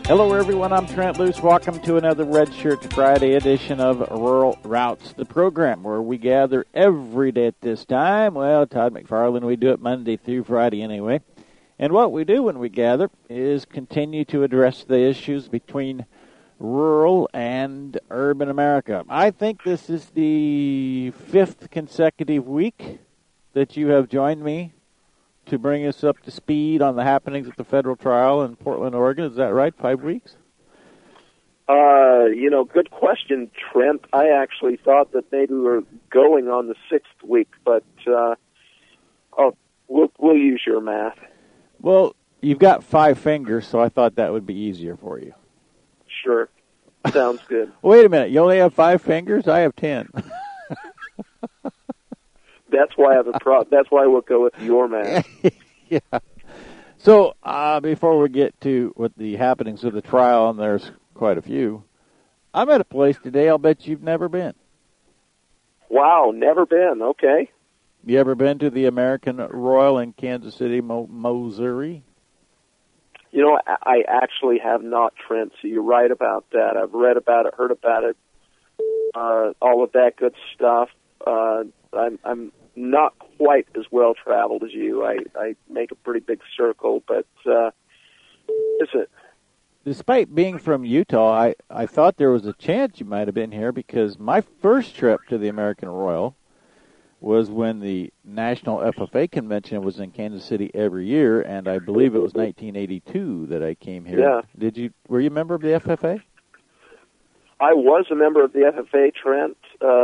Hello, everyone. I'm Trent Luce. Welcome to another Red Shirt Friday edition of Rural Routes, the program where we gather every day at this time. Well, Todd McFarland, we do it Monday through Friday anyway. And what we do when we gather is continue to address the issues between rural and urban America. I think this is the 5th consecutive week that you have joined me to bring us up to speed on the happenings at the federal trial in Portland, Oregon. Is that right? 5 weeks? Good question, Trent. I actually thought that maybe we were going on the 6th week, but we'll use your math. Well, you've got 5 fingers, so I thought that would be easier for you. Sure. Sounds good. Wait a minute. You only have 5 fingers? I have 10. That's why I have a problem. That's why we'll go with your math. Yeah. So before we get to what the happenings of the trial, and there's quite a few, I'm at a place today I'll bet you've never been. Wow, never been. Okay. You ever been to the American Royal in Kansas City, Missouri? You know, I actually have not, Trent, so you're right about that. I've read about it, heard about it, all of that good stuff. I'm not quite as well traveled as you. I make a pretty big circle, but is it? Despite being from Utah, I thought there was a chance you might have been here because my first trip to the American Royal was when the National FFA Convention was in Kansas City every year, and I believe it was 1982 that I came here. Yeah. Were you a member of the FFA? I was a member of the FFA, Trent.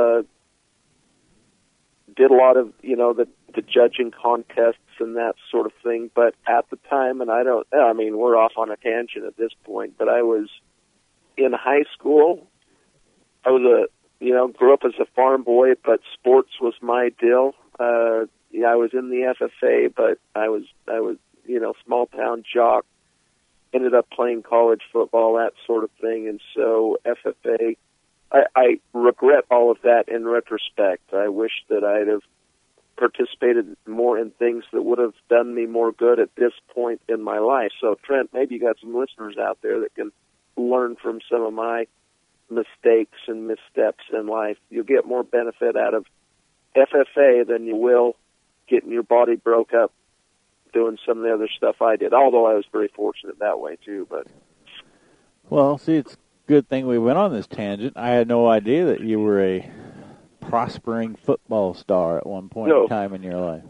Did a lot of, the judging contests and that sort of thing. But at the time, and we're off on a tangent at this point, but I was in high school. I was grew up as a farm boy, but sports was my deal. I was in the FFA, but I was, small town jock. Ended up playing college football, that sort of thing. And so FFA, I regret all of that in retrospect. I wish that I'd have participated more in things that would have done me more good at this point in my life. So, Trent, maybe you got some listeners out there that can learn from some of my mistakes and missteps in life. You'll get more benefit out of FFA than you will getting your body broke up doing some of the other stuff I did, although I was very fortunate that way, too. But well, see, it's good thing we went on this tangent. I had no idea that you were a prospering football star at one point in time in your life.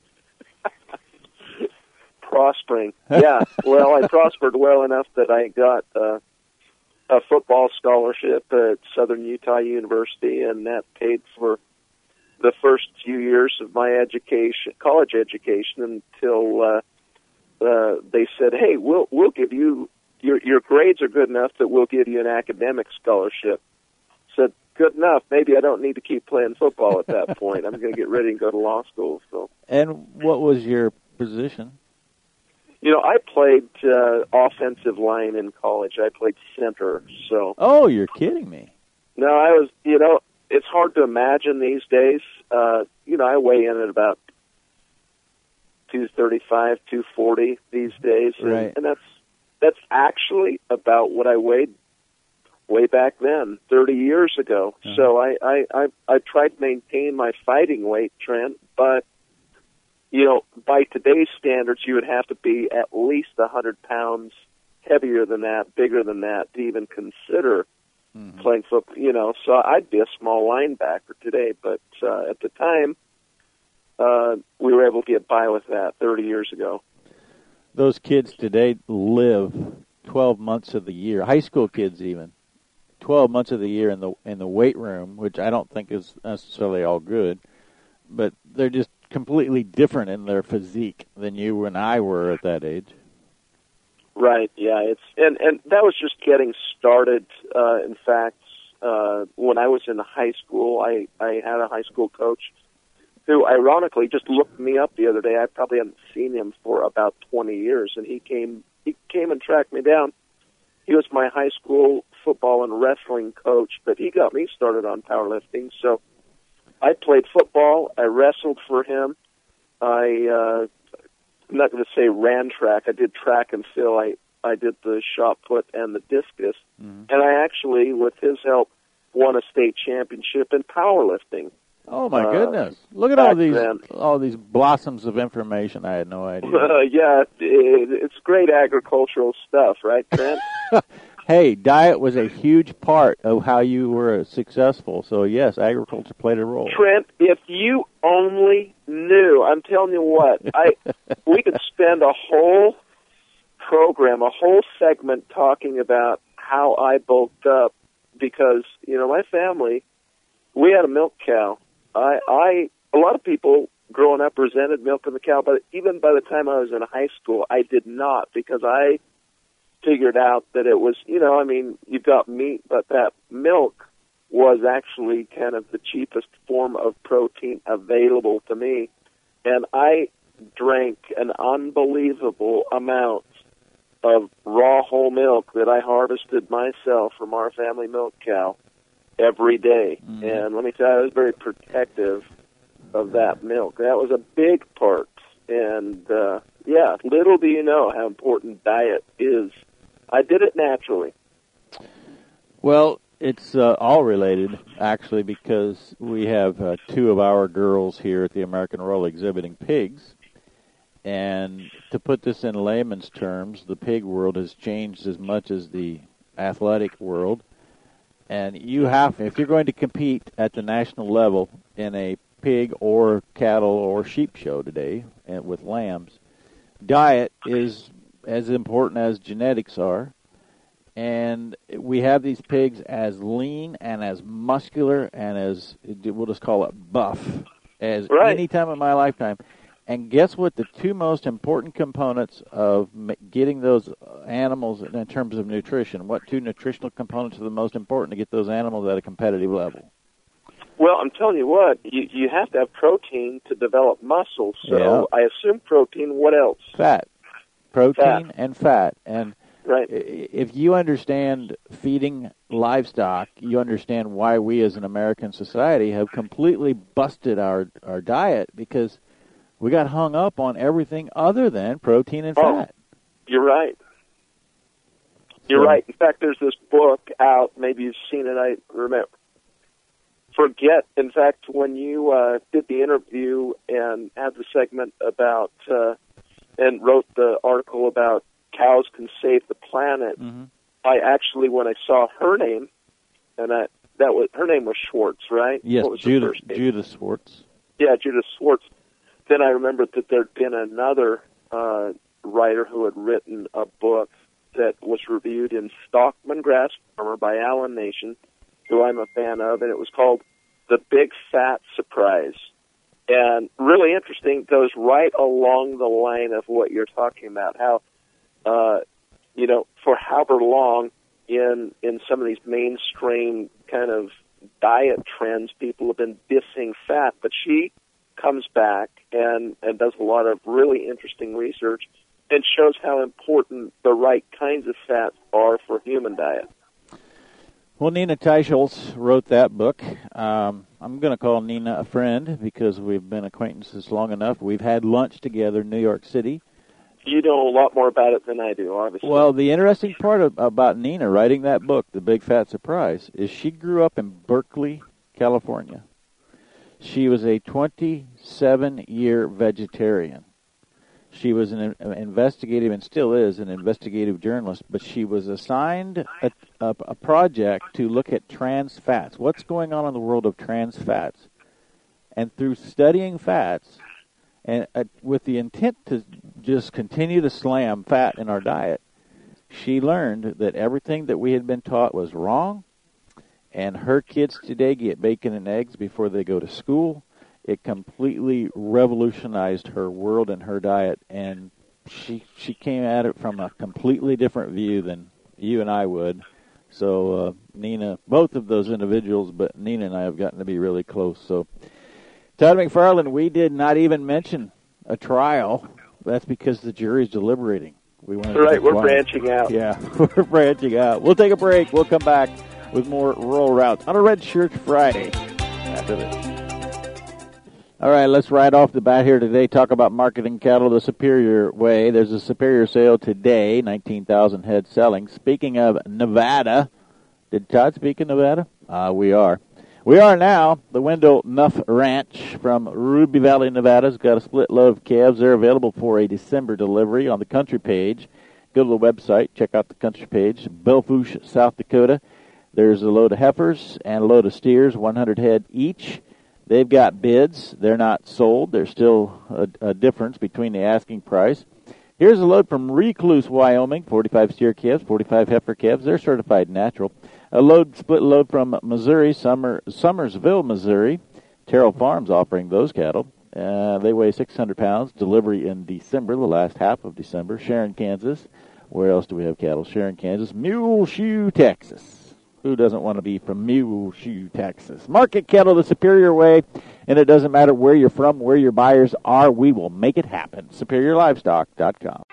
Prospering. Yeah. Well, I prospered well enough that I got a football scholarship at Southern Utah University, and that paid for the first few years of my college education, until they said, "Hey, we'll give you your grades are good enough that we'll give you an academic scholarship." Said, good enough. Maybe I don't need to keep playing football at that point. I'm going to get ready and go to law school. So. And what was your position? I played offensive line in college. I played center. So. Oh, you're kidding me. No, I was. It's hard to imagine these days. I weigh in at about 235, 240 these days, right. And that's actually about what I weighed way back then, 30 years ago. Uh-huh. So I tried to maintain my fighting weight, Trent, but, by today's standards, you would have to be at least 100 pounds heavier than that, bigger than that, to even consider playing football, so I'd be a small linebacker today, but at the time, we were able to get by with that 30 years ago. Those kids today live 12 months of the year, high school kids even, 12 months of the year in the weight room, which I don't think is necessarily all good, but they're just completely different in their physique than you and I were at that age. Right, yeah, and that was just getting started. In fact, when I was in high school, I had a high school coach who, ironically, just looked me up the other day. I probably hadn't seen him for about 20 years, and he came and tracked me down. He was my high school football and wrestling coach, but he got me started on powerlifting. So I played football. I wrestled for him. I'm not going to say ran track. I did track and field. I did the shot put and the discus, Mm-hmm. and I actually, with his help, won a state championship in powerlifting. Oh my goodness! Look at all these blossoms of information. I had no idea. Yeah, it's great agricultural stuff, right, Trent? Hey, diet was a huge part of how you were successful. So yes, agriculture played a role. Trent, if you only knew, I'm telling you what, we could spend a whole program, a whole segment talking about how I bulked up because, my family, we had a milk cow. A lot of people growing up resented milking the cow, but even by the time I was in high school, I did not because I figured out that it was, you've got meat, but that milk was actually kind of the cheapest form of protein available to me. And I drank an unbelievable amount of raw whole milk that I harvested myself from our family milk cow every day. Mm-hmm. And let me tell you, I was very protective of that milk. That was a big part. And, little do you know how important diet is. I did it naturally. Well, it's all related, actually, because we have two of our girls here at the American Royal exhibiting pigs. And to put this in layman's terms, the pig world has changed as much as the athletic world. And if you're going to compete at the national level in a pig or cattle or sheep show today with lambs, diet is as important as genetics are. And we have these pigs as lean and as muscular and as, we'll just call it buff, as any time in my lifetime. And guess what? The two most important components of getting those animals in terms of nutrition, what two nutritional components are the most important to get those animals at a competitive level? Well, I'm telling you what, you have to have protein to develop muscle. So I assume protein. What else? Fat. Protein and fat. And right. If you understand feeding livestock, you understand why we as an American society have completely busted our diet because we got hung up on everything other than protein and fat. You're right. You're right. In fact, there's this book out. Maybe you've seen it. I remember. Forget. In fact, when you did the interview and had the segment about and wrote the article about cows can save the planet, mm-hmm. I actually, when I saw her name, and her name was Schwartz, right? Yes, what was Judith Schwartz. Yeah, Judith Schwartz. Then I remembered that there'd been another writer who had written a book that was reviewed in Stockman Grass Farmer by Alan Nation, who I'm a fan of, and it was called The Big Fat Surprise. And really interesting, goes right along the line of what you're talking about, how, for however long in some of these mainstream kind of diet trends, people have been dissing fat, but she comes back and does a lot of really interesting research and shows how important the right kinds of fats are for human diet. Well, Nina Teicholz wrote that book. I'm going to call Nina a friend because we've been acquaintances long enough. We've had lunch together in New York City. You know a lot more about it than I do, obviously. Well, the interesting part about Nina writing that book, The Big Fat Surprise, is she grew up in Berkeley, California. She was a 27-year vegetarian. She was an investigative, and still is, an investigative journalist, but she was assigned a project to look at trans fats. What's going on in the world of trans fats? And through studying fats, and with the intent to just continue to slam fat in our diet, she learned that everything that we had been taught was wrong, and her kids today get bacon and eggs before they go to school. It completely revolutionized her world and her diet, and she came at it from a completely different view than you and I would. So Nina, both of those individuals, but Nina and I have gotten to be really close. So Todd McFarland, we did not even mention a trial. That's because the jury's deliberating. We're branching out. Yeah, we're branching out. We'll take a break. We'll come back with more Rural Routes on a Red Shirt Friday after this. All right, let's right off the bat here today talk about marketing cattle the Superior way. There's a Superior sale today, 19,000 head selling. Speaking of Nevada, did Todd speak of Nevada? We are. We are now. The Wendell Nuff Ranch from Ruby Valley, Nevada has got a split load of calves. They're available for a December delivery on the country page. Go to the website, check out the country page. Belle Fourche, South Dakota. There's a load of heifers and a load of steers, 100 head each. They've got bids. They're not sold. There's still a difference between the asking price. Here's a load from Recluse, Wyoming, 45 steer calves, 45 heifer calves. They're certified natural. A split load from Missouri, Summersville, Missouri. Terrell Farms offering those cattle. They weigh 600 pounds. Delivery in December, the last half of December. Sharon, Kansas. Where else do we have cattle? Sharon, Kansas. Muleshoe, Texas. Who doesn't want to be from Muleshoe, Texas? Market cattle the Superior way, and it doesn't matter where you're from, where your buyers are. We will make it happen. SuperiorLivestock.com.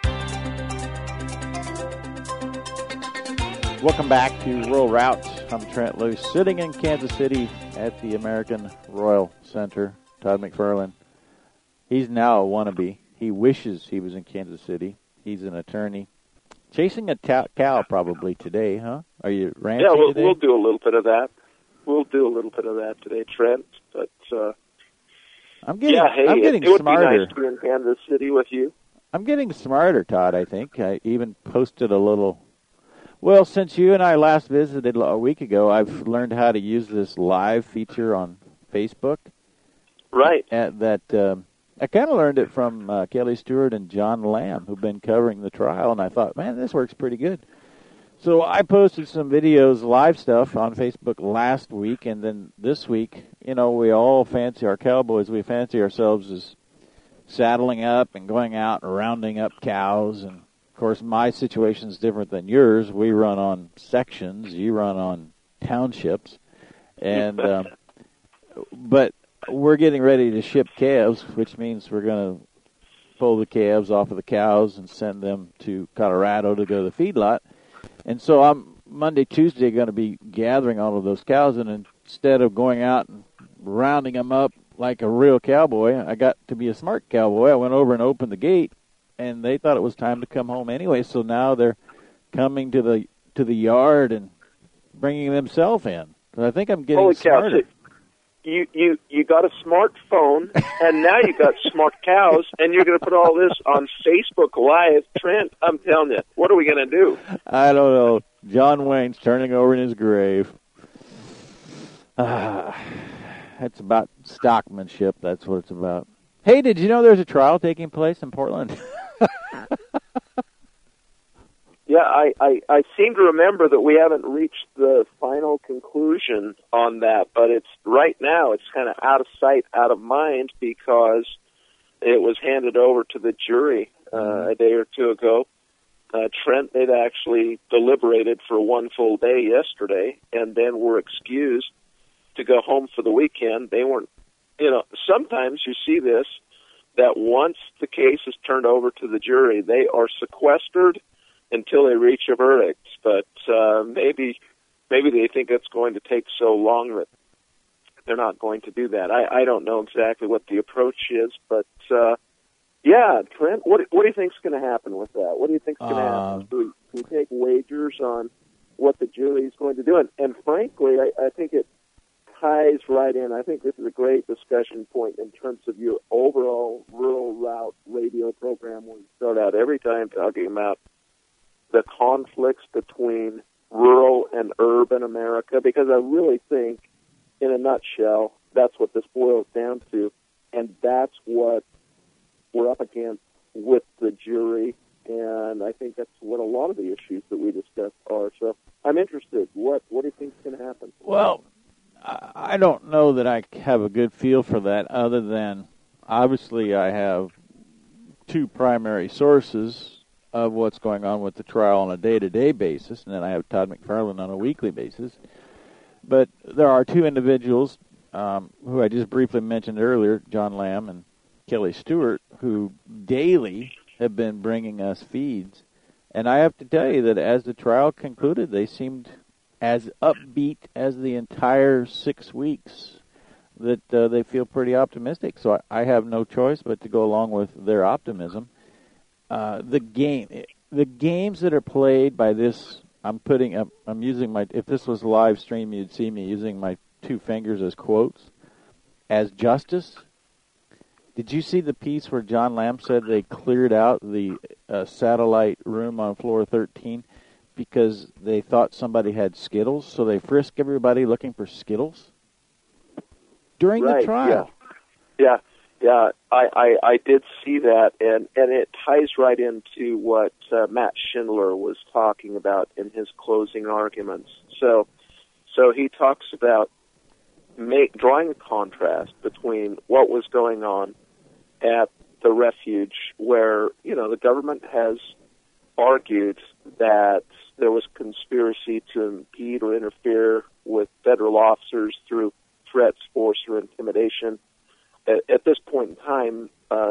Welcome back to Rural Routes. I'm Trent Luce, sitting in Kansas City at the American Royal Center. Todd McFarlane. He's now a wannabe. He wishes he was in Kansas City. He's an attorney. Chasing a cow probably today, huh? Are you ranching today? We'll do a little bit of that. We'll do a little bit of that today, Trent. But I'm getting it would smarter. Be nice to be in Kansas City with you. I'm getting smarter, Todd, I think. I even posted a little. Well, since you and I last visited a week ago, I've learned how to use this live feature on Facebook. Right. I kind of learned it from Kelly Stewart and John Lamb, who've been covering the trial, and I thought, man, this works pretty good. So I posted some videos, live stuff, on Facebook last week, and then this week, we all fancy our cowboys. We fancy ourselves as saddling up and going out and rounding up cows. And, of course, my situation is different than yours. We run on sections. You run on townships. And but we're getting ready to ship calves, which means we're going to pull the calves off of the cows and send them to Colorado to go to the feedlot. And so I'm Monday, Tuesday going to be gathering all of those cows, and instead of going out and rounding them up like a real cowboy, I got to be a smart cowboy. I went over and opened the gate, and they thought it was time to come home anyway. So now they're coming to the yard and bringing themselves in. So I think I'm getting smarter. Cow. You got a smartphone, and now you got smart cows, and you're going to put all this on Facebook Live. Trent, I'm telling you, what are we going to do? I don't know. John Wayne's turning over in his grave. It's about stockmanship. That's what it's about. Hey, did you know there's a trial taking place in Portland? Yeah, I seem to remember that we haven't reached the final conclusion on that, but right now it's kind of out of sight, out of mind, because it was handed over to the jury a day or two ago. Trent, they'd actually deliberated for one full day yesterday, and then were excused to go home for the weekend. They weren't, sometimes you see this, that once the case is turned over to the jury, they are sequestered until they reach a verdict. But maybe they think it's going to take so long that they're not going to do that. I don't know exactly what the approach is, but yeah, Trent, what do you think's going to happen with that? What do you think's going to happen? Do we take wagers on what the jury is going to do? And frankly, I think it ties right in. I think this is a great discussion point in terms of your overall Rural Route radio program, where you start out every time talking about the conflicts between rural and urban America, because I really think, in a nutshell, that's what this boils down to, and that's what we're up against with the jury, and I think that's what a lot of the issues that we discussed are. So I'm interested. What do you think is going to happen? Well, I don't know that I have a good feel for that, other than obviously I have two primary sources of what's going on with the trial on a day-to-day basis, and then I have Todd McFarlane on a weekly basis. But there are two individuals who I just briefly mentioned earlier, John Lamb and Kelly Stewart, who daily have been bringing us feeds. And I have to tell you that as the trial concluded, they seemed as upbeat as the entire 6 weeks that they feel pretty optimistic. So I have no choice but to go along with their optimism. The games that are played by this, I'm using my, if this was live stream, you'd see me using my two fingers as quotes, as justice. Did you see the piece where John Lamb said they cleared out the satellite room on floor 13 because they thought somebody had Skittles, so they frisked everybody looking for Skittles during the trial? Yeah. I did see that, and it ties right into what Matt Schindler was talking about in his closing arguments. So he talks about drawing a contrast between what was going on at the refuge, where, you know, the government has argued that there was conspiracy to impede or interfere with federal officers through threats, force, or intimidation. At this point in time,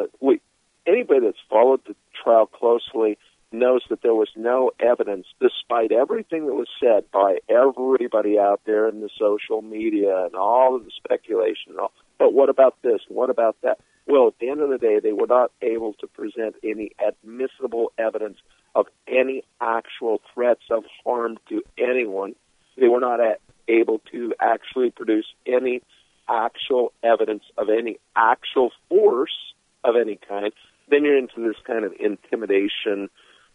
anybody that's followed the trial closely knows that there was no evidence, despite everything that was said by everybody out there in the social media and all of the speculation and all. But what about this? What about that? Well, at the end of the day, they were not able to present any admissible evidence of any actual threats of harm to anyone. They were not able to actually produce any actual evidence of any actual force of any kind. Then you're into this kind of intimidation.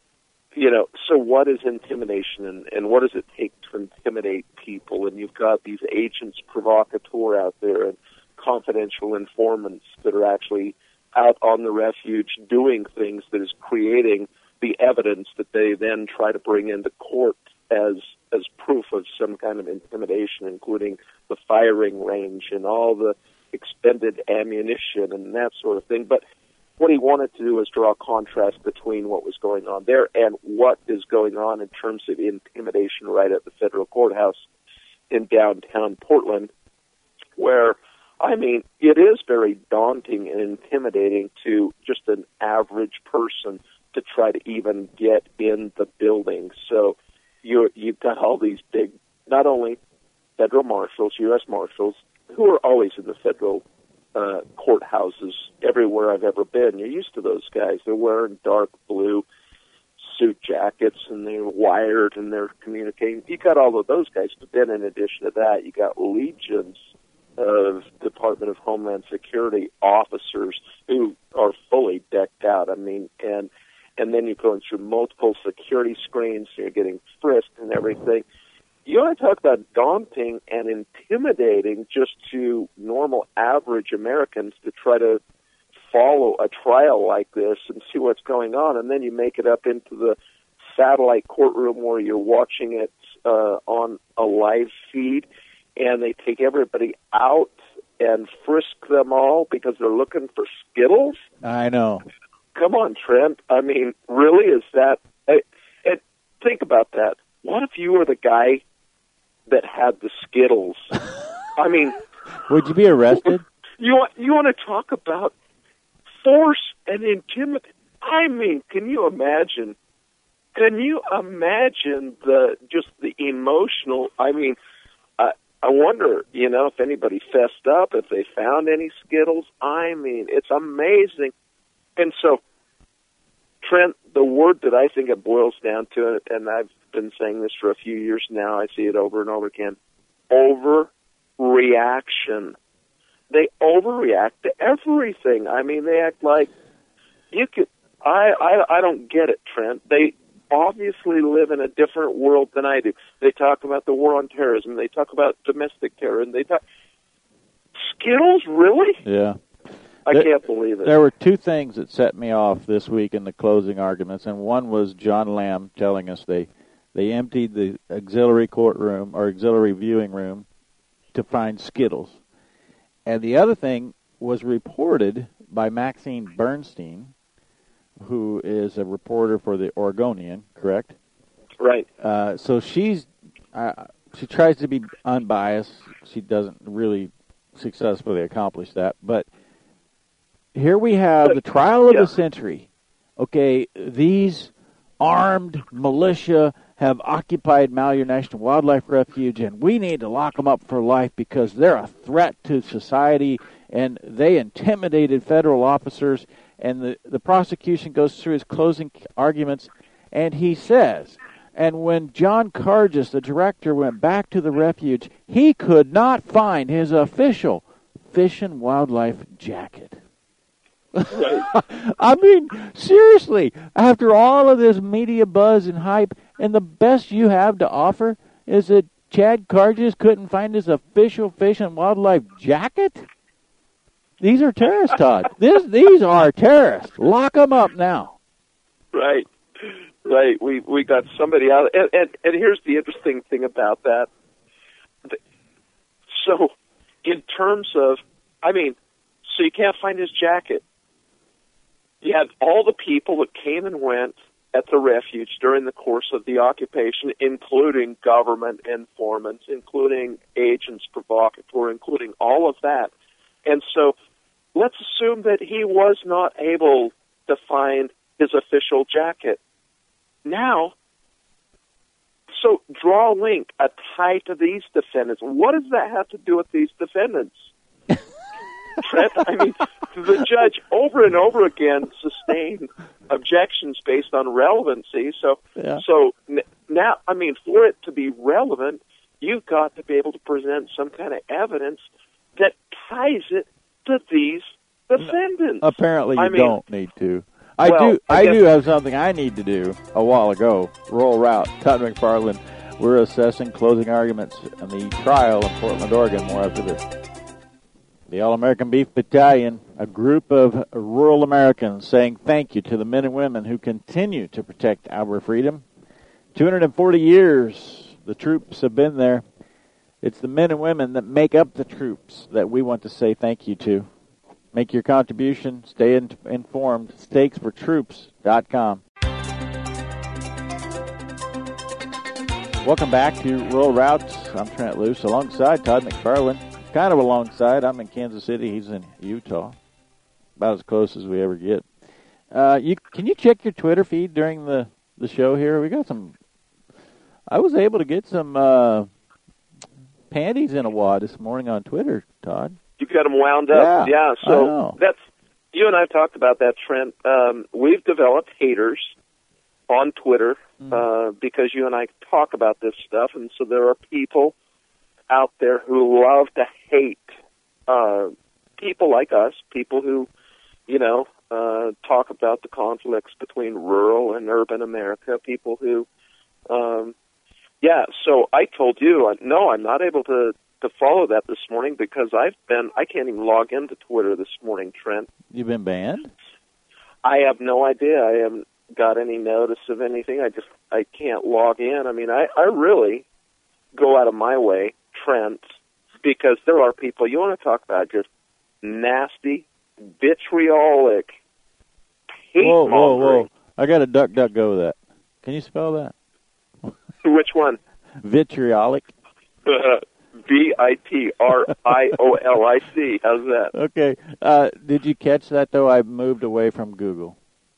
You know, so what is intimidation, and what does it take to intimidate people? And you've got these agents provocateur out there and confidential informants that are actually out on the refuge doing things that is creating the evidence that they then try to bring into court as proof of some kind of intimidation, including the firing range and all the expended ammunition and that sort of thing. But what he wanted to do was draw a contrast between what was going on there and what is going on in terms of intimidation right at the federal courthouse in downtown Portland, where, I mean, it is very daunting and intimidating to just an average person to try to even get in the building. So you've got all these big, not only federal marshals, U.S. marshals, who are always in the federal courthouses everywhere I've ever been. You're used to those guys. They're wearing dark blue suit jackets, and they're wired, and they're communicating. You got all of those guys, but then in addition to that, you got legions of Department of Homeland Security officers who are fully decked out. I mean, and then you're going through multiple security screens, so you're getting frisked and everything. You want to talk about daunting and intimidating just to normal, average Americans to try to follow a trial like this and see what's going on, and then you make it up into the satellite courtroom where you're watching it on a live feed, and they take everybody out and frisk them all because they're looking for Skittles? I know. Come on, Trent. I mean, really, is that... think about that. What if you were the guy that had the Skittles? I mean... Would you be arrested? You want to talk about force and intimidation? I mean, can you imagine? Can you imagine the emotional... I mean, I wonder, you know, if anybody fessed up, if they found any Skittles. I mean, it's amazing. And so, Trent, the word that I think it boils down to, and I've been saying this for a few years now, I see it over and over again, overreaction. They overreact to everything. I mean, they act like you could... I don't get it, Trent. They obviously live in a different world than I do. They talk about the war on terrorism. They talk about domestic terror. And they talk... Skittles, really? Yeah. I can't believe it. There were two things that set me off this week in the closing arguments, and one was John Lamb telling us they emptied the auxiliary courtroom or auxiliary viewing room to find Skittles. And the other thing was reported by Maxine Bernstein, who is a reporter for the Oregonian, correct? Right. So she tries to be unbiased. She doesn't really successfully accomplish that, but here we have the trial of the century. Okay, these armed militia have occupied Malheur National Wildlife Refuge, and we need to lock them up for life because they're a threat to society, and they intimidated federal officers. And the prosecution goes through his closing arguments, and he says, and when John Karges, the director, went back to the refuge, he could not find his official Fish and Wildlife jacket. I mean, seriously, after all of this media buzz and hype, and the best you have to offer is that Chad Karges couldn't find his official Fish and Wildlife jacket? These are terrorists, Todd. These are terrorists. Lock them up now. Right. We got somebody out, and here's the interesting thing about that. So, in terms of, so you can't find his jacket. You had all the people that came and went at the refuge during the course of the occupation, including government informants, including agents provocateur, including all of that. And so let's assume that he was not able to find his official jacket. Now, so draw a link, a tie to these defendants. What does that have to do with these defendants? Trent, the judge over and over again sustained objections based on relevancy. So now, for it to be relevant, you've got to be able to present some kind of evidence that ties it to these defendants. Apparently, you don't need to. I do have something I need to do a while ago. Rural Route, Todd McFarland. We're assessing closing arguments in the trial in Portland, Oregon. More after this. The All-American Beef Battalion, a group of rural Americans saying thank you to the men and women who continue to protect our freedom. 240 years the troops have been there. It's the men and women that make up the troops that we want to say thank you to. Make your contribution. Stay informed. StakesForTroops.com. Welcome back to Rural Routes. I'm Trent Luce alongside Todd McFarland. Kind of alongside. I'm in Kansas City. He's in Utah. About as close as we ever get. Can you check your Twitter feed during the show here? We got some. I was able to get some panties in a wad this morning on Twitter, Todd. You've got them wound up. Yeah. So that's, you and I have talked about that, Trent. We've developed haters on Twitter because you and I talk about this stuff, and so there are people out there who love to hate people like us, people who, talk about the conflicts between rural and urban America, people who, so I told you, no, I'm not able to follow that this morning because I can't even log into Twitter this morning, Trent. You've been banned? I have no idea. I haven't got any notice of anything. I can't log in. I really go out of my way, Trent, because there are people, you want to talk about just nasty, vitriolic, hate-mongering. Whoa. I got to duck go with that. Can you spell that? Which one? Vitriolic. Vitriolic. How's that? Okay. Did you catch that, though? I moved away from Google.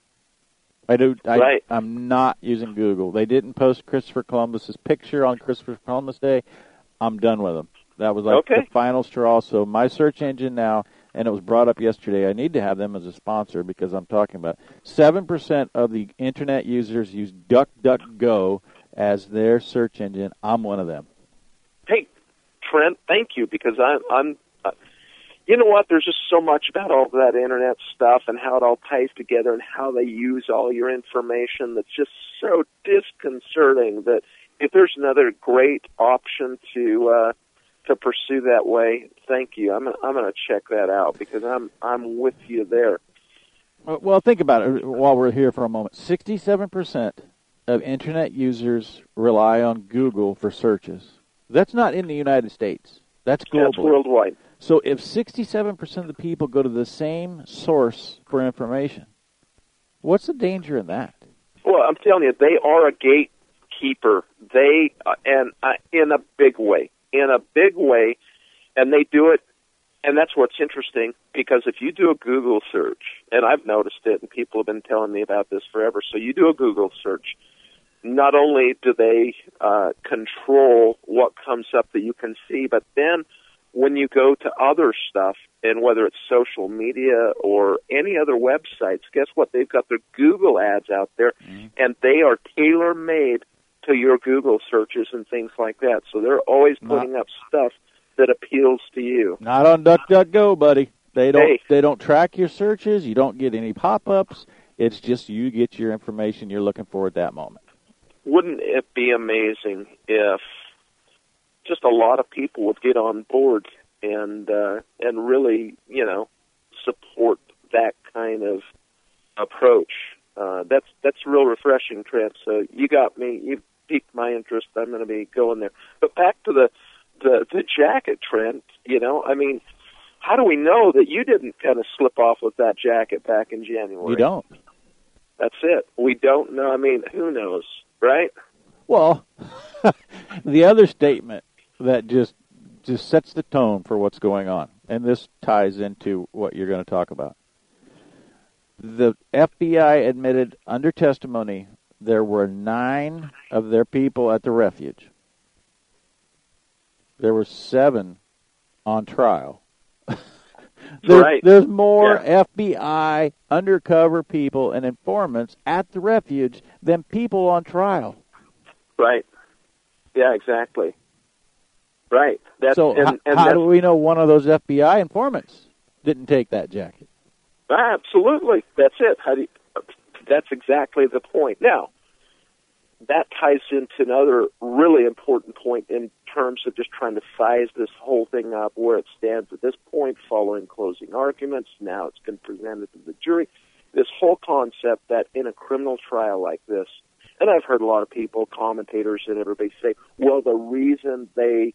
I'm not using Google. They didn't post Christopher Columbus's picture on Christopher Columbus Day. I'm done with them. That was the final straw. So my search engine now, and it was brought up yesterday, I need to have them as a sponsor because I'm talking about 7% of the Internet users use DuckDuckGo as their search engine. I'm one of them. Hey, Trent, thank you, because I'm you know what? There's just so much about all that Internet stuff and how it all ties together and how they use all your information that's just so disconcerting that if there's another great option to pursue that way, thank you. I'm going to check that out because I'm with you there. Well, think about it while we're here for a moment. 67% of Internet users rely on Google for searches. That's not in the United States. That's global. That's worldwide. So if 67% of the people go to the same source for information, what's the danger in that? Well, I'm telling you, they are a gatekeeper. They in a big way, and they do it. And that's what's interesting, because if you do a Google search, and I've noticed it, and people have been telling me about this forever, so you do a Google search, not only do they control what comes up that you can see, but then when you go to other stuff, and whether it's social media or any other websites, guess what? They've got their Google ads out there, and they are tailor-made to your Google searches and things like that. So they're always putting up stuff that appeals to you. Not on DuckDuckGo, buddy. They don't track your searches. You don't get any pop-ups. It's just you get your information you're looking for at that moment. Wouldn't it be amazing if just a lot of people would get on board and really, support that kind of approach? That's real refreshing, Trent. So you got me. You piqued my interest. I'm going to be going there. But back to the jacket, Trent. How do we know that you didn't kind of slip off with that jacket back in January? You don't. That's it. We don't know. Who knows, right? Well, the other statement that just sets the tone for what's going on, and this ties into what you're going to talk about. The FBI admitted under testimony there were 9 of their people at the refuge. There were 7 on trial. There's more FBI undercover people and informants at the refuge than people on trial. Right. Yeah, exactly. Right. How do we know one of those FBI informants didn't take that jacket? Absolutely. That's it. That's exactly the point. Now, that ties into another really important point in terms of just trying to size this whole thing up, where it stands at this point following closing arguments. Now it's been presented to the jury. This whole concept that in a criminal trial like this, and I've heard a lot of people, commentators and everybody say, well, the reason they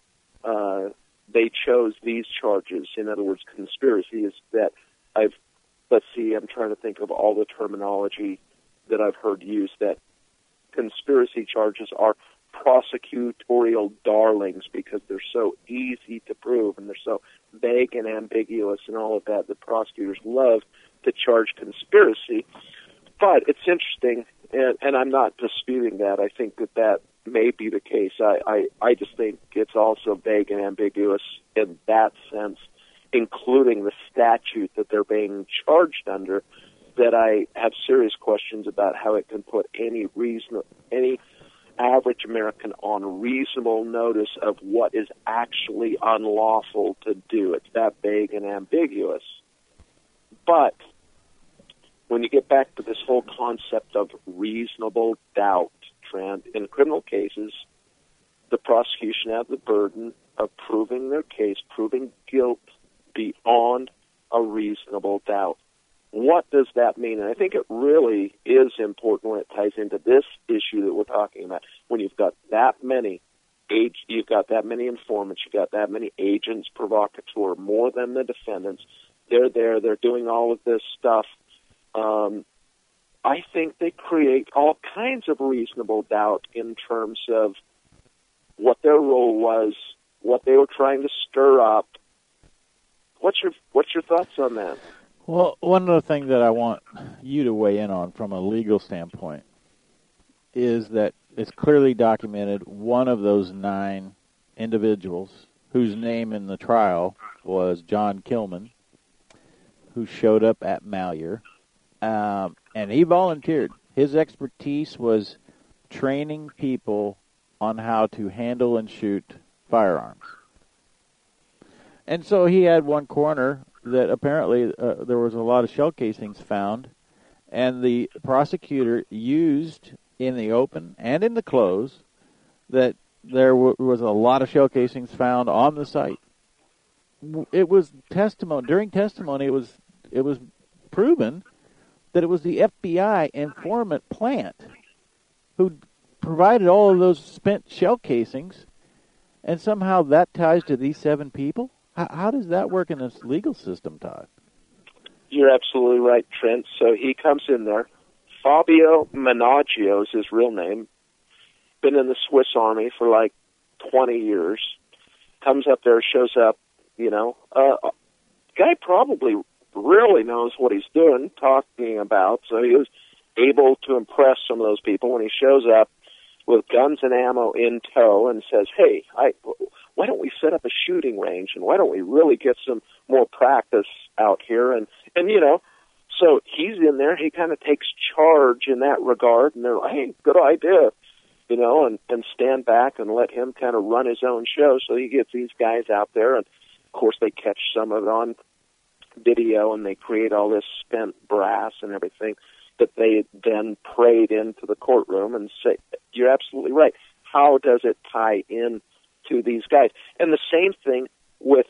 chose these charges, in other words, conspiracy, is that I'm trying to think of all the terminology that I've heard used, that conspiracy charges are prosecutorial darlings because they're so easy to prove and they're so vague and ambiguous and all of that. The prosecutors love to charge conspiracy. But it's interesting, and I'm not disputing that. I think that may be the case. I just think it's also vague and ambiguous in that sense, including the statute that they're being charged under, that I have serious questions about how it can put any average American on reasonable notice of what is actually unlawful to do. It's that vague and ambiguous. But when you get back to this whole concept of reasonable doubt, Trent, in criminal cases, the prosecution has the burden of proving their case, proving guilt beyond a reasonable doubt. What does that mean? And I think it really is important when it ties into this issue that we're talking about. When you've got that many you've got that many informants, you've got that many agents provocateur, more than the defendants. They're there, they're doing all of this stuff. I think they create all kinds of reasonable doubt in terms of what their role was, what they were trying to stir up. What's your thoughts on that? Well, one of the things that I want you to weigh in on from a legal standpoint is that it's clearly documented one of those 9 individuals whose name in the trial was John Kilman, who showed up at Malheur, and he volunteered. His expertise was training people on how to handle and shoot firearms. And so he had one corner that apparently there was a lot of shell casings found, and the prosecutor used in the open and in the close that there was a lot of shell casings found on the site. It was testimony. During testimony, it was proven that it was the FBI informant plant who provided all of those spent shell casings, and somehow that ties to these 7 people? How does that work in this legal system, Todd? You're absolutely right, Trent. So he comes in there. Fabio Menaggio is his real name. Been in the Swiss Army for like 20 years. Comes up there, shows up, guy probably really knows what he's doing, talking about. So he was able to impress some of those people when he shows up. with guns and ammo in tow and says, hey, why don't we set up a shooting range, and why don't we really get some more practice out here? And so he's in there. He kind of takes charge in that regard, and they're like, hey, good idea, and stand back and let him kind of run his own show. So he gets these guys out there, and, of course, they catch some of it on video, and they create all this spent brass and everything that they then parade into the courtroom and say, you're absolutely right. How does it tie in to these guys? And the same thing with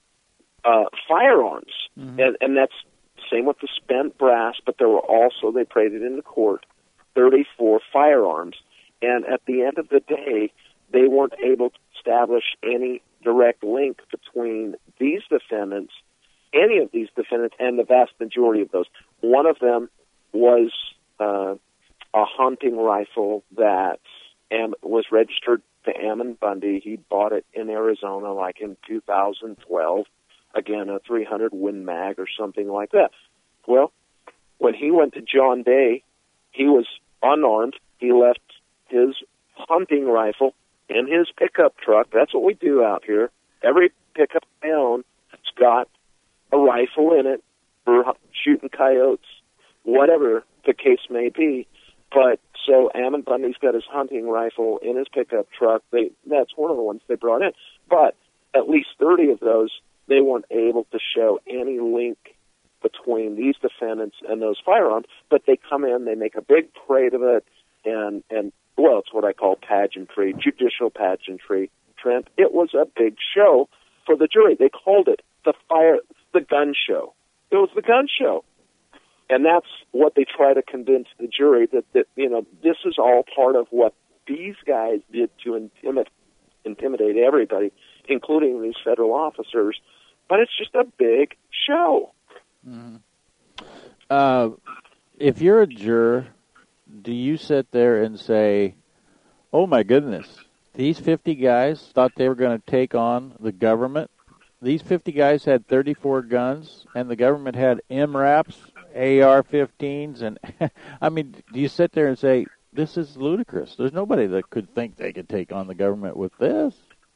firearms. Mm-hmm. And that's the same with the spent brass, but there were also, they paraded into court, 34 firearms. And at the end of the day, they weren't able to establish any direct link between these defendants, any of these defendants, and the vast majority of those. One of them was a hunting rifle that was registered to Ammon Bundy. He bought it in Arizona like in 2012. Again, a 300 Win Mag or something like that. Well, when he went to John Day, he was unarmed. He left his hunting rifle in his pickup truck. That's what we do out here. Every pickup I own has got a rifle in it for shooting coyotes, whatever the case may be. But so Ammon Bundy's got his hunting rifle in his pickup truck. That's one of the ones they brought in. But at least 30 of those, they weren't able to show any link between these defendants and those firearms. But they come in, they make a big parade of it, and well, it's what I call pageantry, judicial pageantry, Trent. It was a big show for the jury. They called it the gun show. It was the gun show. And that's what they try to convince the jury, that this is all part of what these guys did to intimidate everybody, including these federal officers. But it's just a big show. Mm-hmm. If you're a juror, do you sit there and say, oh, my goodness, these 50 guys thought they were going to take on the government? These 50 guys had 34 guns, and the government had MRAPs, AR-15s, and I mean, do you sit there and say, this is ludicrous? There's nobody that could think they could take on the government with this.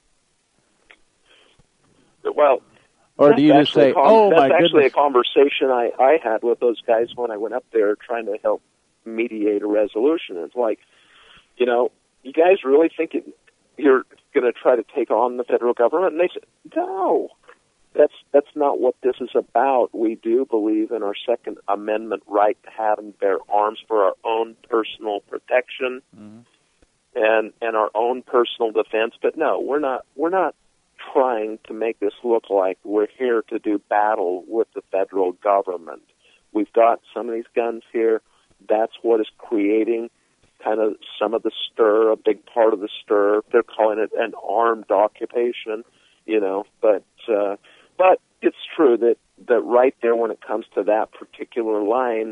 Well, or do you just say, oh, my goodness? That's actually a conversation I had with those guys when I went up there trying to help mediate a resolution. It's like, you guys really think you're going to try to take on the federal government? And they said, no, that's not what this is about. We do believe in our Second Amendment right to have and bear arms for our own personal protection, mm-hmm. and our own personal defense. But no, we're not trying to make this look like we're here to do battle with the federal government. We've got some of these guns here. That's what is creating kind of some of the stir, a big part of the stir. They're calling it an armed occupation, but it's true that right there when it comes to that particular line,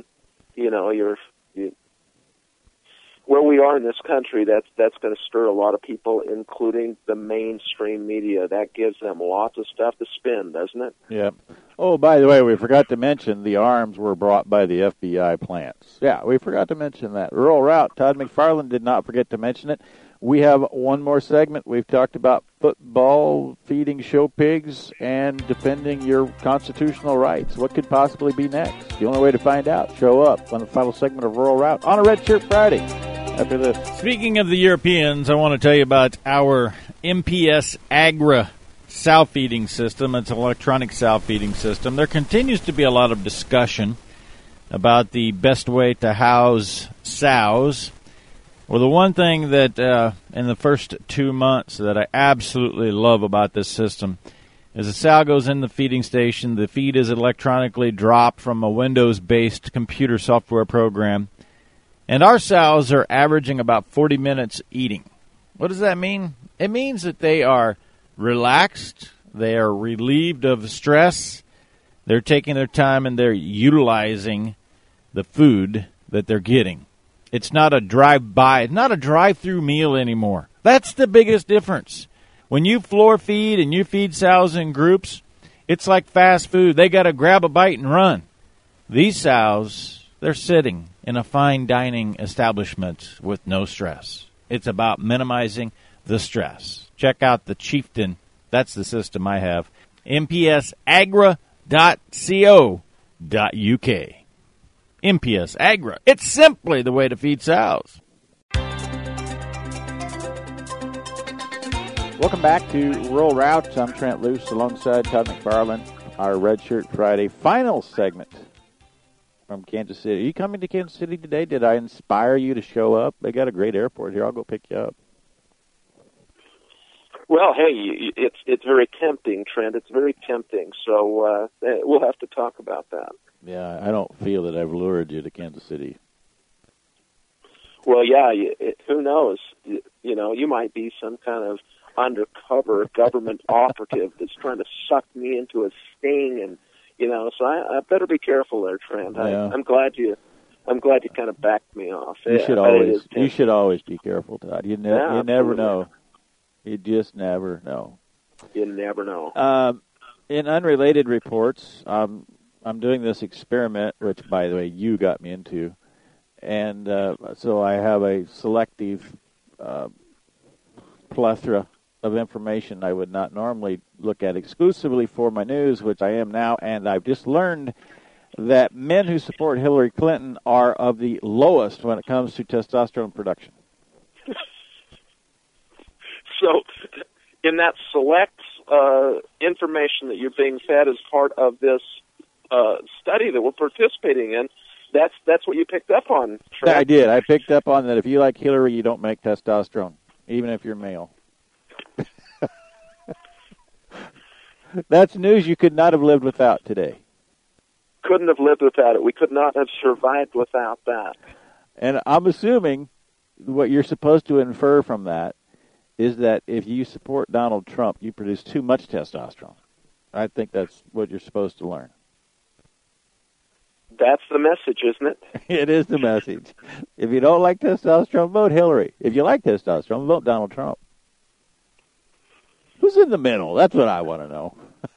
where we are in this country, that's going to stir a lot of people, including the mainstream media. That gives them lots of stuff to spin, doesn't it? Yeah. Oh, by the way, we forgot to mention the arms were brought by the FBI plants. Yeah, we forgot to mention that. Rural Route, Todd McFarland did not forget to mention it. We have one more segment. We've talked about football, feeding show pigs, and defending your constitutional rights. What could possibly be next? The only way to find out, show up on the final segment of Rural Route on a Red Shirt Friday. After this. Speaking of the Europeans, I want to tell you about our MPS Agra sow feeding system. It's an electronic sow feeding system. There continues to be a lot of discussion about the best way to house sows. Well, the one thing that in the first 2 months that I absolutely love about this system is the sow goes in the feeding station. The feed is electronically dropped from a Windows-based computer software program. And our sows are averaging about 40 minutes eating. What does that mean? It means that they are relaxed, they are relieved of stress, they're taking their time, and they're utilizing the food that they're getting. It's not a drive-by, it's not a drive-through meal anymore. That's the biggest difference. When you floor feed and you feed sows in groups, it's like fast food. They got to grab a bite and run. These sows, they're sitting in a fine dining establishment with no stress. It's about minimizing the stress. Check out the Chieftain. That's the system I have. mpsagra.co.uk. MPS Agra. It's simply the way to feed sows. Welcome back to Rural Routes. I'm Trent Luce alongside Todd McFarland. Our Red Shirt Friday final segment from Kansas City. Are you coming to Kansas City today? Did I inspire you to show up? They got a great airport here. I'll go pick you up. Well, hey, it's very tempting, Trent. It's very tempting. So we'll have to talk about that. Yeah, I don't feel that I've lured you to Kansas City. Well, yeah, who knows? You might be some kind of undercover government operative that's trying to suck me into a sting, and so I better be careful there, Trent. Yeah. I'm glad you kind of backed me off. You should always be careful, Todd. You never know. You just never know. You never know. In unrelated reports, I'm doing this experiment, which, by the way, you got me into, and so I have a selective plethora of information I would not normally look at exclusively for my news, which I am now, and I've just learned that men who support Hillary Clinton are of the lowest when it comes to testosterone production. So, in that select information that you're being fed as part of this study that we're participating in, that's what you picked up on, Trent. I did. I picked up on that if you like Hillary, you don't make testosterone, even if you're male. That's news you could not have lived without today. Couldn't have lived without it. We could not have survived without that. And I'm assuming what you're supposed to infer from that is that if you support Donald Trump, you produce too much testosterone. I think that's what you're supposed to learn. That's the message, isn't it? It is the message. If you don't like testosterone, vote Hillary. If you like testosterone, vote Donald Trump. Who's in the middle? That's what I want to know.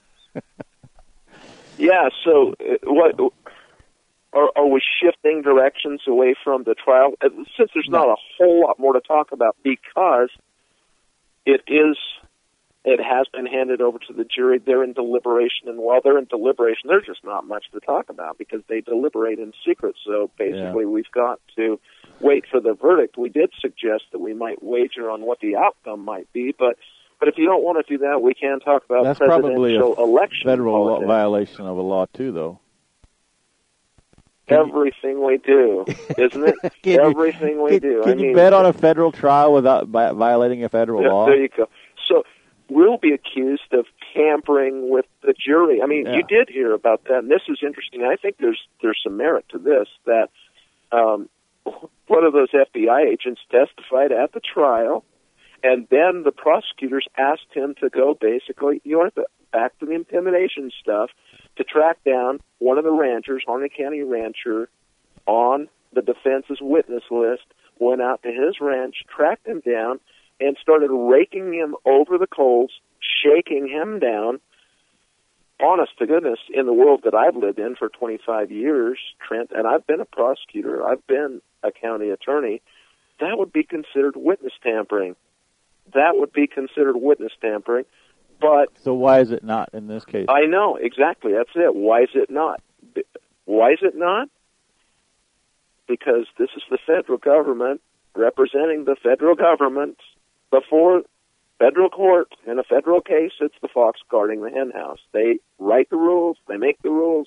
Yeah, so what are we shifting directions away from the trial? Since there's not a whole lot more to talk about, because it has been handed over to the jury. They're in deliberation, and while they're in deliberation, there's just not much to talk about because they deliberate in secret. So basically, we've got to wait for the verdict. We did suggest that we might wager on what the outcome might be, but if you don't want to do that, we can talk about that's presidential election. Federal violation of a law too, though. Everything we do, isn't it? Everything we do. Can you bet on a federal trial without violating a federal law? There you go. So we'll be accused of tampering with the jury. I mean, you did hear about that, and this is interesting. I think there's some merit to this, that one of those FBI agents testified at the trial, and then the prosecutors asked him to go basically, back to the intimidation stuff, to track down one of the ranchers, Harney County rancher, on the defense's witness list, went out to his ranch, tracked him down, and started raking him over the coals, shaking him down. Honest to goodness, in the world that I've lived in for 25 years, Trent, and I've been a prosecutor, I've been a county attorney, that would be considered witness tampering. That would be considered witness tampering. But so why is it not in this case? I know, exactly. That's it. Why is it not? Why is it not? Because this is the federal government representing the federal government before federal court. In a federal case, it's the fox guarding the hen house. They write the rules. They make the rules.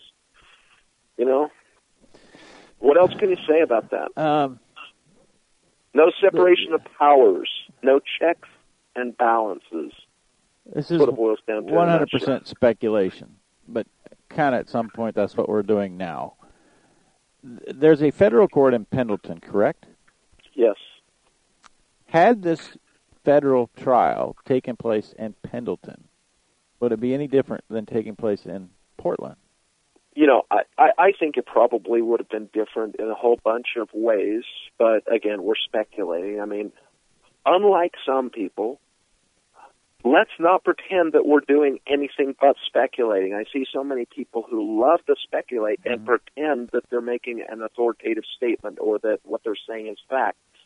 What else can you say about that? No separation of powers. No checks and balances. This is 100% speculation, but kind of at some point that's what we're doing now. There's a federal court in Pendleton, correct? Yes. Had this federal trial taken place in Pendleton, would it be any different than taking place in Portland? I think it probably would have been different in a whole bunch of ways, but again, we're speculating. I mean, unlike some people, let's not pretend that we're doing anything but speculating. I see so many people who love to speculate and pretend that they're making an authoritative statement or that what they're saying is fact.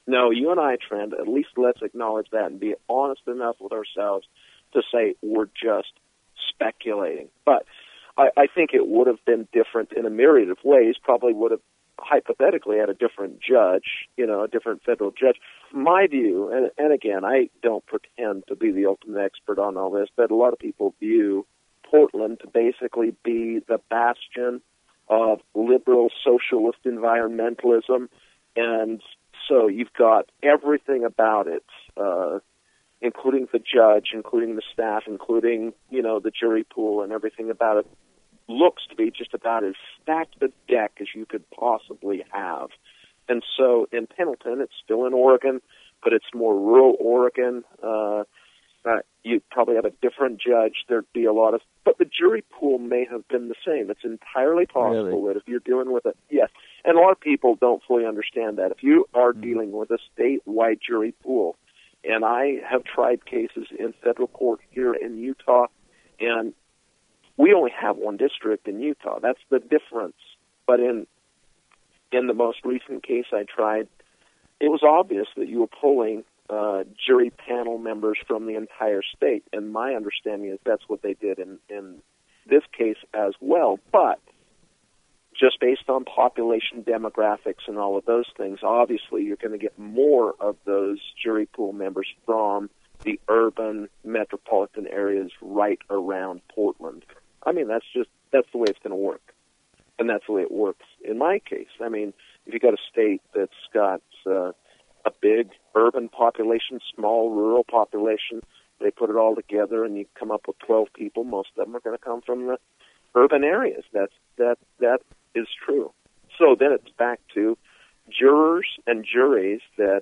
No, you and I, Trent, at least let's acknowledge that and be honest enough with ourselves to say we're just speculating. But I think it would have been different in a myriad of ways, probably would have hypothetically had a different judge, a different federal judge. My view, and again, I don't pretend to be the ultimate expert on all this, but a lot of people view Portland to basically be the bastion of liberal socialist environmentalism, and so you've got everything about it, including the judge, including the staff, including, the jury pool and everything about it, looks to be just about as stacked a deck as you could possibly have. And so in Pendleton, it's still in Oregon, but it's more rural Oregon. You'd probably have a different judge. There'd be a lot of, but the jury pool may have been the same. It's entirely possible that if you're dealing with yes, and a lot of people don't fully understand that. If you are dealing with a statewide jury pool, and I have tried cases in federal court here in Utah, and we only have one district in Utah. That's the difference. But in the most recent case I tried, it was obvious that you were pulling jury panel members from the entire state, and my understanding is that's what they did in this case as well. But just based on population demographics and all of those things, obviously you're going to get more of those jury pool members from the urban metropolitan areas right around Portland. I mean, that's the way it's going to work, and that's the way it works in my case. I mean, if you got a state that's got a big urban population, small rural population, they put it all together and you come up with 12 people. Most of them are going to come from the urban areas. That is true. So then it's back to jurors and juries that,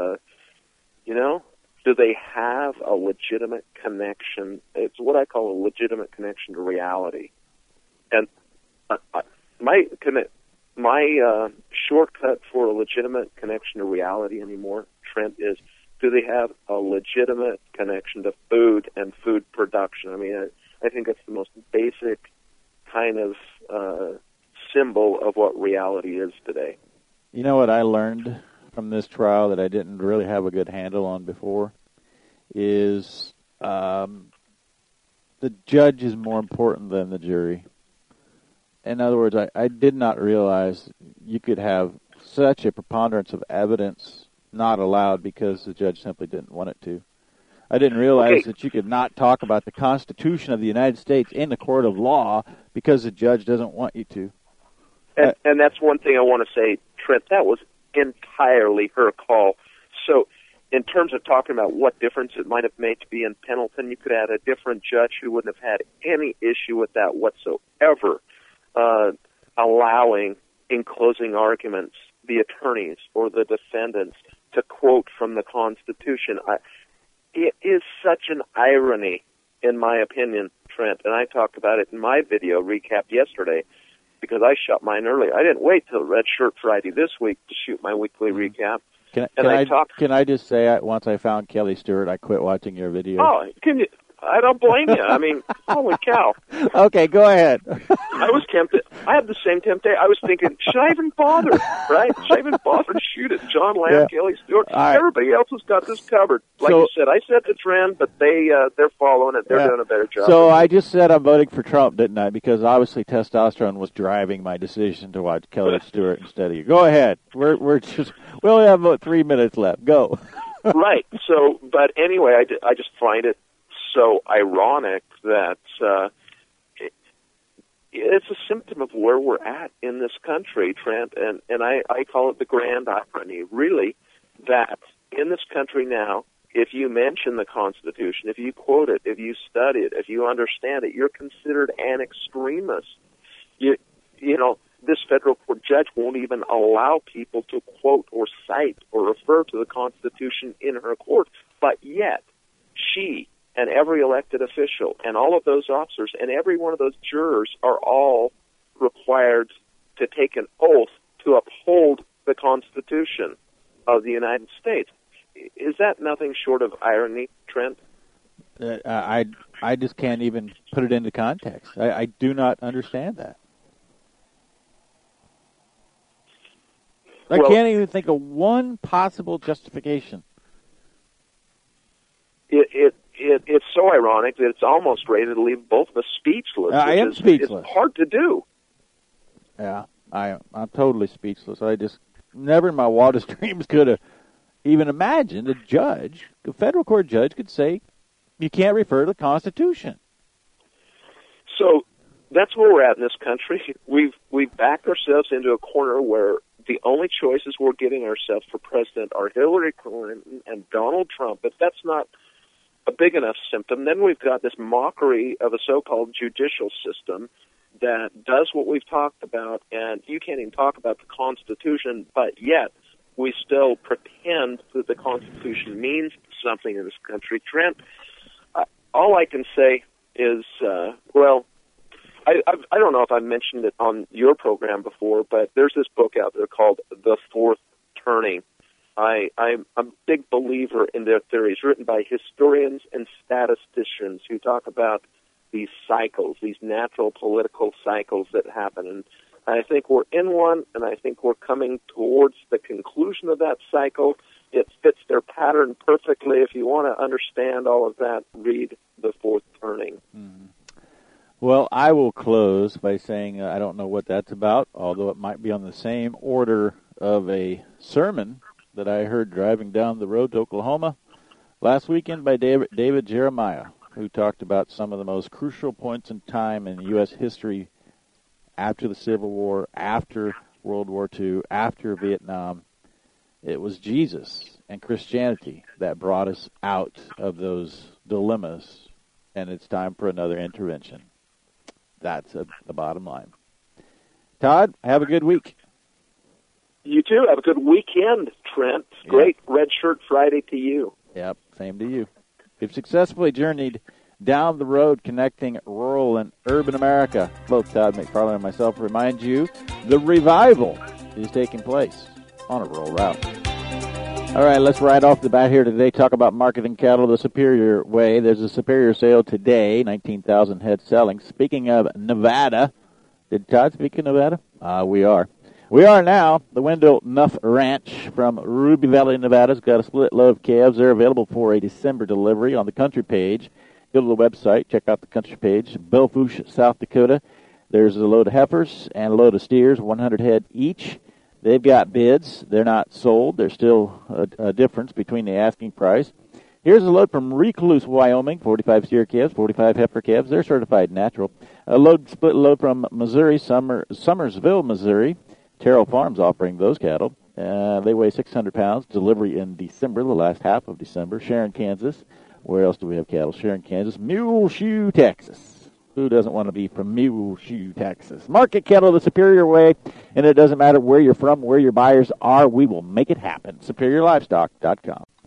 do they have a legitimate connection? It's what I call a legitimate connection to reality. And my shortcut for a legitimate connection to reality anymore, Trent, is do they have a legitimate connection to food and food production? I mean, I think it's the most basic kind of symbol of what reality is today. You know what I learned from this trial that I didn't really have a good handle on before is the judge is more important than the jury. In other words, I did not realize you could have such a preponderance of evidence not allowed because the judge simply didn't want it to. I didn't realize that you could not talk about the Constitution of the United States in the court of law because the judge doesn't want you to. And that's one thing I want to say, Trent, that was entirely her call. So in terms of talking about what difference it might have made to be in Pendleton, you could add a different judge who wouldn't have had any issue with that whatsoever, allowing in closing arguments the attorneys or the defendants to quote from the Constitution. It is such an irony, in my opinion, Trent, and I talked about it in my video recap yesterday because I shot mine early. I didn't wait till Red Shirt Friday this week to shoot my weekly recap. Can I just say, once I found Kelly Stewart, I quit watching your video? Oh, I don't blame you. I mean, holy cow. Okay, go ahead. I was tempted. I had the same temptation. I was thinking, should I even bother, right? Should I even bother to shoot it? John Lamb, Kelly Stewart. Right. Everybody else has got this covered. Like you said, I set the trend, but they're following it. They're doing a better job. So I just said I'm voting for Trump, didn't I? Because obviously testosterone was driving my decision to watch Kelly Stewart instead of you. Go ahead. We only have about 3 minutes left. Go. Right. So, but anyway, I just find it so ironic that it's a symptom of where we're at in this country, Trent, and I call it the grand irony, really, that in this country now, if you mention the Constitution, if you quote it, if you study it, if you understand it, you're considered an extremist. You know, this federal court judge won't even allow people to quote or cite or refer to the Constitution in her court, but yet she and every elected official and all of those officers and every one of those jurors are all required to take an oath to uphold the Constitution of the United States. Is that nothing short of irony, Trent? I just can't even put it into context. I do not understand that. I can't even think of one possible justification. It's so ironic that it's almost ready to leave both of us speechless. I am speechless. It's hard to do. Yeah, I'm totally speechless. I just never in my wildest dreams could have even imagined a federal court judge could say, you can't refer to the Constitution. So that's where we're at in this country. We've backed ourselves into a corner where the only choices we're giving ourselves for president are Hillary Clinton and Donald Trump. If that's not a big enough symptom, then we've got this mockery of a so-called judicial system that does what we've talked about, and you can't even talk about the Constitution, but yet we still pretend that the Constitution means something in this country. Trent, all I can say is, I don't know if I've mentioned it on your program before, but there's this book out there called The Fourth Turning. I'm a big believer in their theories, written by historians and statisticians who talk about these cycles, these natural political cycles that happen. And I think we're in one, and I think we're coming towards the conclusion of that cycle. It fits their pattern perfectly. If you want to understand all of that, read The Fourth Turning. Mm-hmm. Well, I will close by saying I don't know what that's about, although it might be on the same order of a sermon that I heard driving down the road to Oklahoma last weekend by David Jeremiah, who talked about some of the most crucial points in time in U.S. history after the Civil War, after World War II, after Vietnam. It was Jesus and Christianity that brought us out of those dilemmas, and it's time for another intervention. That's the bottom line. Todd, have a good week. You too. Have a good weekend, Trent. Great Red Shirt Friday to you. Yep, same to you. We've successfully journeyed down the road connecting rural and urban America. Both Todd McFarlane and myself remind you the revival is taking place on a rural route. All right, let's right off the bat here today talk about marketing cattle the Superior way. There's a Superior sale today, 19,000 head selling. Speaking of Nevada, did Todd speak of Nevada? We are. We are now. The Wendell Nuff Ranch from Ruby Valley, Nevada's got a split load of calves. They're available for a December delivery on the country page. Go to the website, check out the country page. Belfouche, South Dakota. There's a load of heifers and a load of steers, 100 head each. They've got bids. They're not sold. There's still a difference between the asking price. Here's a load from Recluse, Wyoming, 45 steer calves, 45 heifer calves. They're certified natural. A split load from Missouri, Summersville, Missouri. Terrell Farms offering those cattle. They weigh 600 pounds. Delivery in December, the last half of December. Sharon, Kansas. Where else do we have cattle? Sharon, Kansas. Muleshoe, Texas. Who doesn't want to be from Muleshoe, Texas? Market cattle the Superior way, and it doesn't matter where you're from, where your buyers are. We will make it happen. SuperiorLivestock.com.